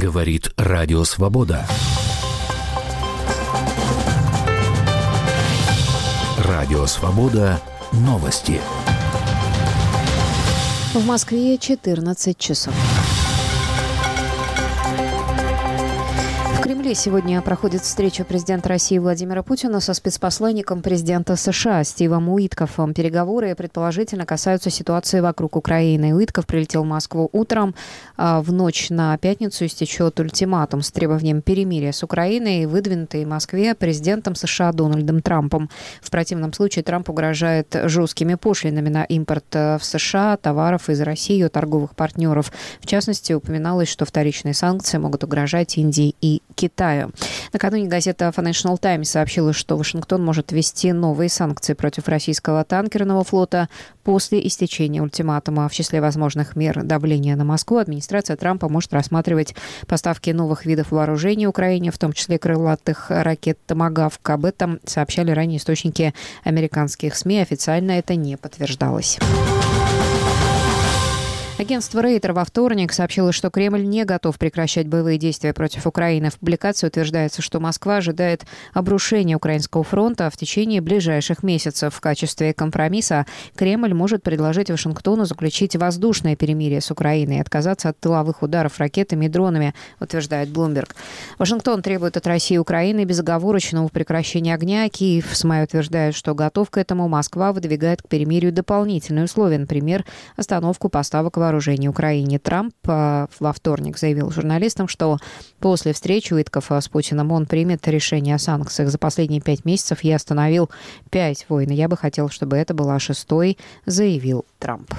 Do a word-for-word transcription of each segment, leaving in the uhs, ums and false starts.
Говорит Радио Свобода. Радио Свобода. Новости. В Москве четырнадцать часов. В Кремле сегодня проходит встреча президента России Владимира Путина со спецпосланником президента США Стивом Уиткофом. Переговоры предположительно касаются ситуации вокруг Украины. Уиткоф прилетел в Москву утром. В ночь на пятницу истечет ультиматум с требованием перемирия с Украиной, выдвинутый в Москве президентом США Дональдом Трампом. В противном случае Трамп угрожает жесткими пошлинами на импорт в США товаров из России от торговых партнеров. В частности, упоминалось, что вторичные санкции могут угрожать Индии и Китаю. Накануне газета Financial Times сообщила, что Вашингтон может ввести новые санкции против российского танкерного флота после истечения ультиматума. В числе возможных мер давления на Москву администрация Трампа может рассматривать поставки новых видов вооружений Украине, в том числе крылатых ракет «Томагавк». Об этом сообщали ранее источники американских СМИ. Официально это не подтверждалось. Агентство Рейтер во вторник сообщило, что Кремль не готов прекращать боевые действия против Украины. В публикации утверждается, что Москва ожидает обрушения украинского фронта в течение ближайших месяцев. В качестве компромисса Кремль может предложить Вашингтону заключить воздушное перемирие с Украиной и отказаться от тыловых ударов ракетами и дронами, утверждает Bloomberg. Вашингтон требует от России и Украины безоговорочного прекращения огня. Киев с мая утверждает, что готов к этому. Москва выдвигает к перемирию дополнительные условия, например, остановку поставок вооружений Украине. Трамп во вторник заявил журналистам, что после встречи Уиткофа с Путиным он примет решение о санкциях. За последние пять месяцев я остановил пять войн. Я бы хотел, чтобы это была шестой, заявил Трамп.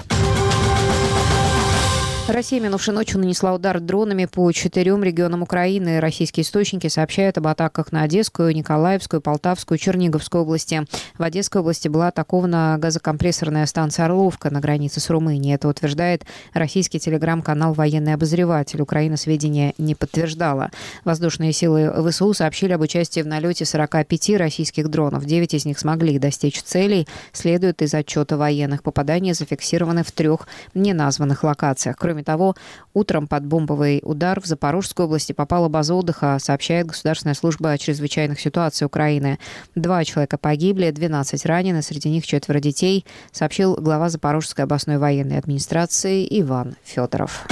Россия минувшей ночью нанесла удар дронами по четырем регионам Украины. Российские источники сообщают об атаках на Одесскую, Николаевскую, Полтавскую, Черниговскую области. В Одесской области была атакована газокомпрессорная станция «Орловка» на границе с Румынией. Это утверждает российский телеграм-канал «Военный обозреватель». Украина сведения не подтверждала. Воздушные силы ВСУ сообщили об участии в налете сорока пяти российских дронов. Девять из них смогли достичь целей. Следует из отчета военных. Попадания зафиксированы в трех неназванных локациях. Кроме того, утром под бомбовый удар в Запорожской области попала база отдыха, сообщает Государственная служба чрезвычайных ситуаций Украины. Два человека погибли, двенадцать ранены, среди них четверо детей, сообщил глава Запорожской областной военной администрации Иван Федоров.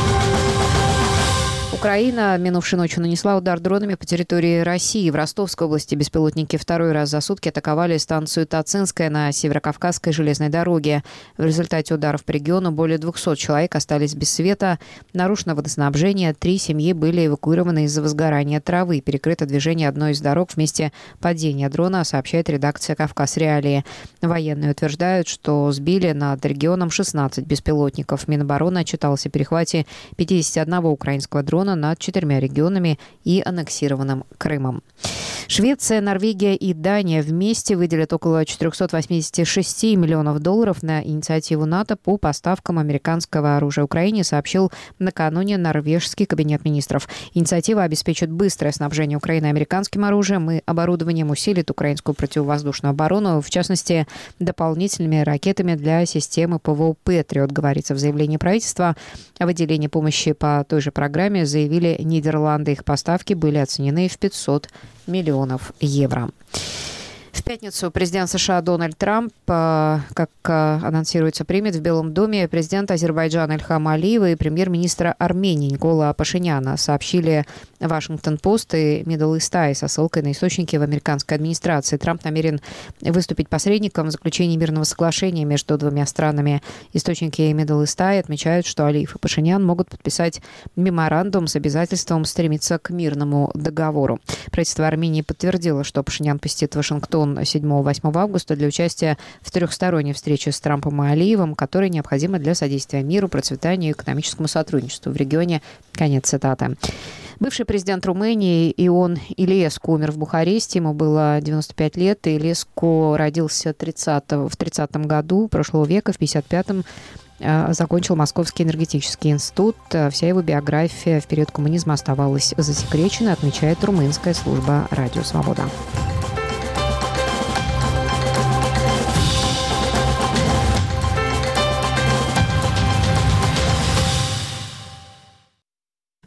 Украина минувшей ночью нанесла удар дронами по территории России. В Ростовской области беспилотники второй раз за сутки атаковали станцию Тацинская на Северокавказской железной дороге. В результате ударов по региону более двухсот человек остались без света. Нарушено водоснабжение. Три семьи были эвакуированы из-за возгорания травы. Перекрыто движение одной из дорог в месте падения дрона, сообщает редакция «Кавказ Реалии». Военные утверждают, что сбили над регионом шестнадцать беспилотников. Минобороны отчиталось о перехвате пятидесяти одного украинского дрона над четырьмя регионами и аннексированным Крымом. Швеция, Норвегия и Дания вместе выделят около четырехсот восьмидесяти шести миллионов долларов на инициативу НАТО по поставкам американского оружия Украине, сообщил накануне норвежский кабинет министров. Инициатива обеспечит быстрое снабжение Украины американским оружием и оборудованием, усилит украинскую противовоздушную оборону, в частности, дополнительными ракетами для системы ПВО «Патриот», говорится в заявлении правительства. О выделении помощи по той же программе заявили Нидерланды. Их поставки были оценены в пятьсот миллионов евро. В пятницу президент США Дональд Трамп, как анонсируется, примет в Белом доме президента Азербайджана Ильхама Алиева и премьер-министра Армении Никола Пашиняна, сообщили Вашингтон-Пост и Middle East Eye со ссылкой на источники в американской администрации. Трамп намерен выступить посредником в заключении мирного соглашения между двумя странами. Источники Middle East Eye отмечают, что Алиев и Пашинян могут подписать меморандум с обязательством стремиться к мирному договору. Правительство Армении подтвердило, что Пашинян посетит Вашингтон седьмого-восьмого августа для участия в трехсторонней встрече с Трампом и Алиевым, которая необходима для содействия миру, процветанию и экономическому сотрудничеству в регионе. Конец цитаты. Бывший президент Румынии Ион Илиеску умер в Бухаресте. Ему было девяносто пять лет. Илиеску родился в тридцатом году прошлого века, в пятьдесят пятом закончил Московский энергетический институт. Вся его биография в период коммунизма оставалась засекречена, отмечает румынская служба «Радио Свобода».